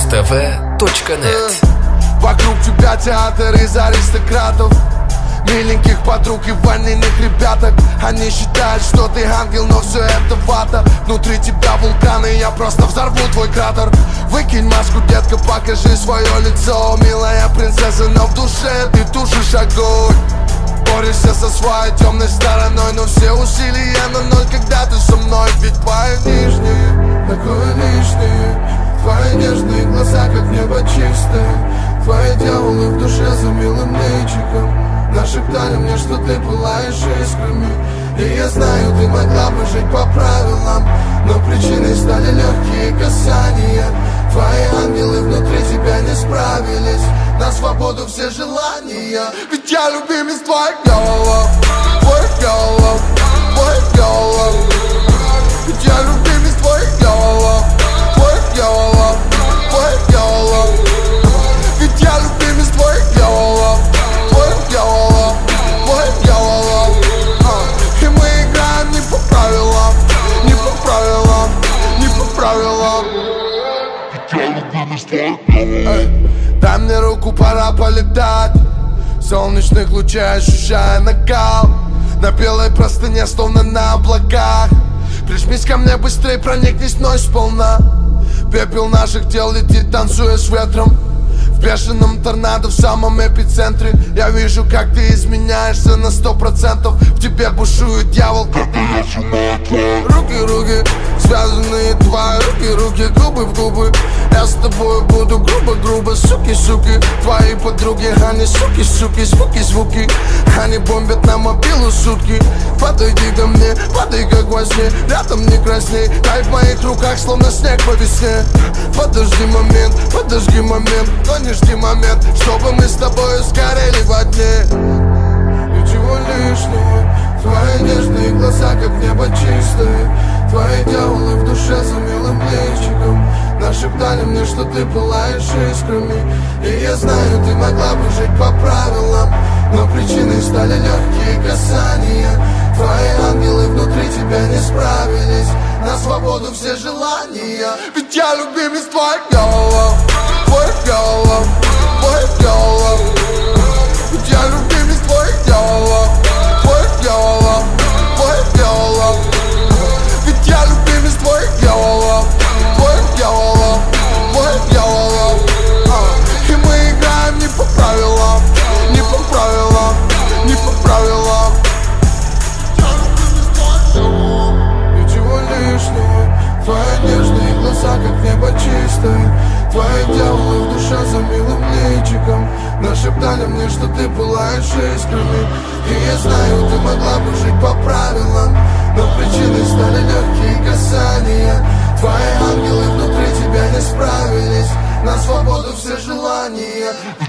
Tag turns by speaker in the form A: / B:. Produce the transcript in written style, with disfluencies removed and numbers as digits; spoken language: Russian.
A: rustv.net.
B: Вокруг тебя театр из аристократов, миленьких подруг и ванильных ребяток. Они считают, что ты ангел, но все это вата. Внутри тебя вулкан, и я просто взорву твой кратер. Выкинь маску, детка, покажи свое лицо. Милая принцесса, но в душе ты тушишь огонь. Борешься со своей темной стороной, но все усилия на ноль, когда ты со мной. Ведь твои нижние такое лишнее, твои нежные глаза, как небо чистое, твои дьяволы в душе за милым личиком нашептали мне, что ты пылаешь искрами. И я знаю, ты могла бы жить по правилам, но причиной стали легкие касания. Твои ангелы внутри тебя не справились, на свободу все желания. Ведь я любимец твоих голов, твоих голов, твоих голов. Ведь я любимец твоих голов, твоих голов, твоих голов. Ведь я любимец твоих голов, твоих голов, твоих голов. И мы играем не по правилам, не по правилам, не по правилам. Дай мне руку, пора полетать. В солнечных лучах ощущая накал, на белой простыне, словно на облаках. Прижмись ко мне быстрее, проникнись ночь сполна. Пепел наших тел летит, танцуя с ветром. В бешеном торнадо в самом эпицентре. Я вижу, как ты изменяешься на 100%. В тебе бушует дьявол, руки, связанные твои руки, губы в губы. Я с тобой буду грубо, суки, твои подруги, они суки, звуки. Они бомбят на мобилу сутки. Подойди ко мне, падай как во сне, рядом не красней. Дай в моих руках, словно снег по весне. Подожди момент, но не жди момент, чтобы мы с тобой сгорели во дне. Ничего лишнего, твои нежные глаза, как небо чистое, твои дьяволы в душе за милым личиком нашептали мне, что ты пылаешь искрами. И я знаю, ты могла бы жить по правилам, но причиной стали легкие касания. Твои ангелы внутри тебя не справились, на свободу все желания. Ведь я любимец твоих голов, твоих голов, твоих голов. Ведь я любимец твоих голов, твоих голов, твоих голов. Ведь я любимец твоих голов, твоих голов, твоих голов. И мы играем не по правилам, не по правилам, не по правилам. Ничего лишнего, твои нежные глаза, как небо чистое, твои дьяволы в душе за милым личиком нашептали мне, что ты пылаешь искрами. И я знаю, ты могла бы жить по правилам, но причиной стали легкие касания. Твои ангелы внутри тебя не справились, на свободу все желания.